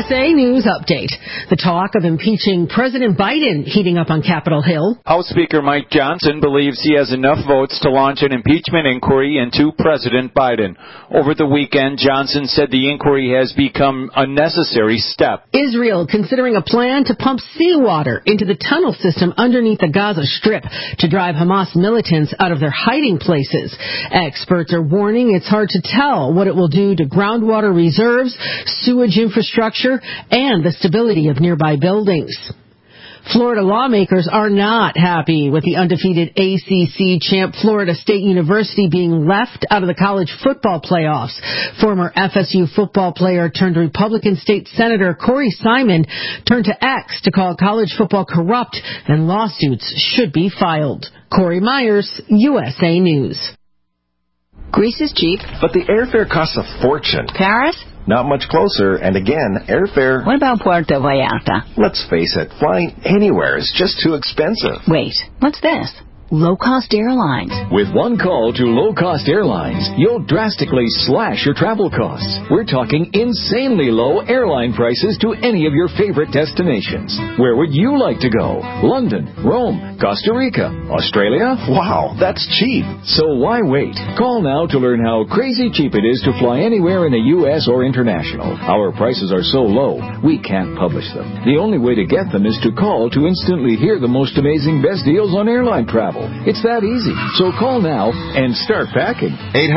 USA News Update. The talk of impeaching President Biden heating up on Capitol Hill. House Speaker Mike Johnson believes he has enough votes to launch an impeachment inquiry into President Biden. Over the weekend, Johnson said the inquiry has become a necessary step. Israel considering a plan to pump seawater into the tunnel system underneath the Gaza Strip to drive Hamas militants out of their hiding places. Experts are warning it's hard to tell what it will do to groundwater reserves, sewage infrastructure, and the stability of nearby buildings. Florida lawmakers are not happy with the undefeated ACC champ Florida State University being left out of the college football playoffs. Former FSU football player turned Republican State Senator Corey Simon turned to X to call college football corrupt and lawsuits should be filed. Corey Myers, USA News. Greece is cheap. But the airfare costs a fortune. Paris? Not much closer, and again, airfare... What about Puerto Vallarta? Let's face it, flying anywhere is just too expensive. Wait, what's this? Low-cost airlines. With one call to low-cost airlines, you'll drastically slash your travel costs. We're talking insanely low airline prices to any of your favorite destinations. Where would you like to go? London, Rome, Costa Rica, Australia? Wow, that's cheap. So why wait? Call now to learn how crazy cheap it is to fly anywhere in the U.S. or international. Our prices are so low, we can't publish them. The only way to get them is to call to instantly hear the most amazing best deals on airline travel. It's that easy. So call now and start packing.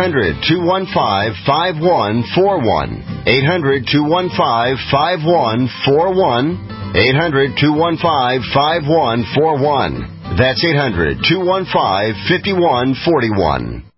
800-215-5141. 800-215-5141. 800-215-5141. That's 800-215-5141.